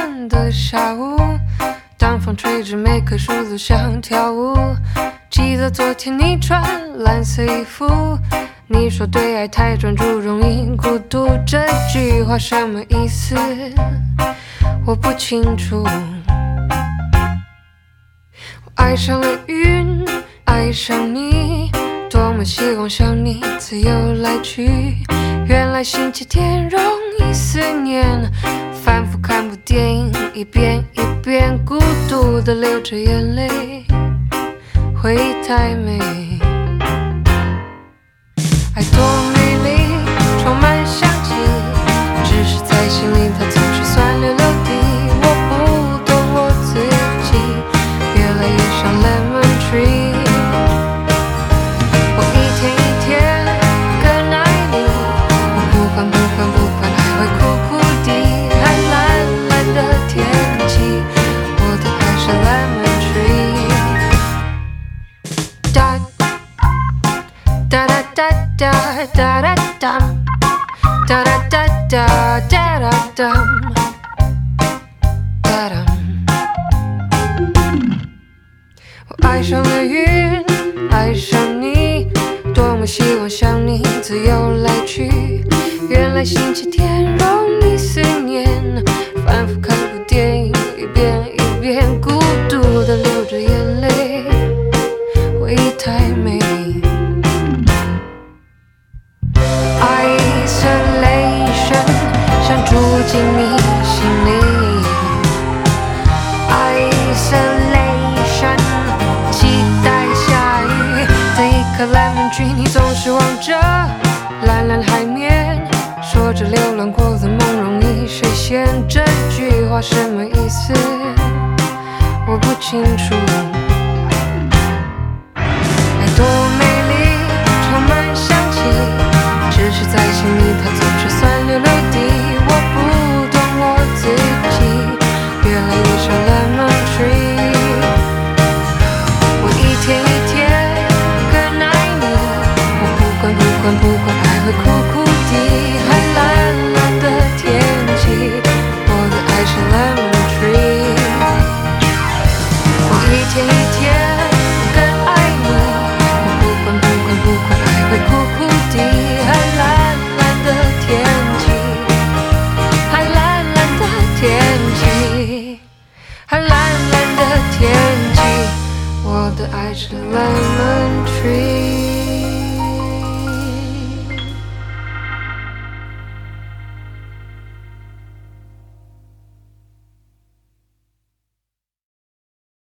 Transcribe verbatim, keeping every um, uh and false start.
晚的下午，当风吹着每棵树都想跳舞。记得昨天你穿蓝色衣服，你说对爱太专注容易孤独，这句话什么意思？我不清楚。我爱上了云，爱上你，多么希望像你自由来去。原来星期天容易思念，反复看部电影，一遍一遍孤独地流着眼泪，回忆太美。爱多美丽，充满香气，只是在心里它总是酸溜溜的。我不懂我自己，越来越像 lemon tree。 我一天一天更爱你，我不管不管不管还会苦苦的，还蓝蓝的天气，我的爱是 lemon tree。 哒哒哒哒哒哒哒哒哒哒哒哒哒哒哒。我爱上了云，爱上你，多么希望像你自由来去。原来星期天容易思念，反复看部电影，一遍一遍孤独地流着眼泪，回忆太美。Isolation 想住进你心里。Isolation 期待下雨的一颗 lemon tree， 你总是望着蓝蓝海面，说着流浪过的梦容易实现，这句话什么意思？我不清楚。爱多美丽，充满香气，只是在心里它总是酸溜溜的。我不懂我自己，越来越像 lemon tree。 我一天一天更爱你，我不管不管不管爱会苦苦的，还蓝蓝的天气，我的爱是 lemon tree。 我一天一天更爱你，我不管不管不管爱会苦苦的，还蓝蓝的天气，还蓝蓝的天气，还蓝蓝的天气，我的爱是 lemon tree。